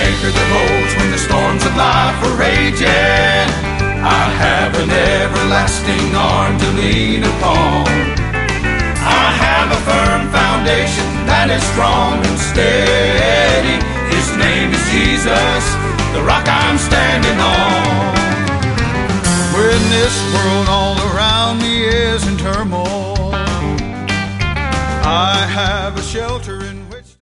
anchor that holds when the storms of life are raging. I have an everlasting arm to lean upon. I have a firm foundation that is strong and steady. His name is Jesus, the rock I'm standing on. When this world all around me is in turmoil, I have a shelter